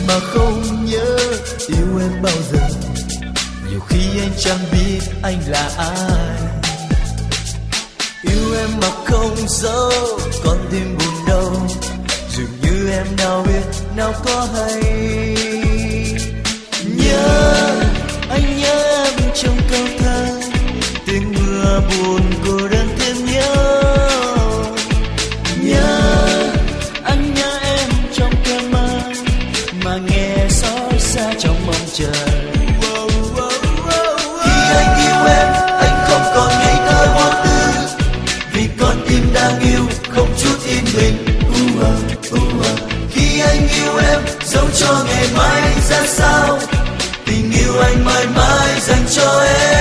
mà không nhớ yêu em bao giờ. Nhiều khi anh chẳng biết anh là ai. Yêu em mà không dấu, còn tim buồn đâu. Dường như em nào biết, nào có hay. Nhớ, anh nhớ em trong câu thơ. Tiếng mưa buồn cô đơn thêm nhớ. Nhớ, anh nhớ em trong cơn mơ mà nghe xót xa trong mong chờ. Khi anh yêu em, anh không còn ngây thơ vô tư, vì con tim đang yêu không chút yên bình. Khi anh yêu em, dẫu cho ngày mai ra sao, tình yêu anh mãi mãi dành cho em.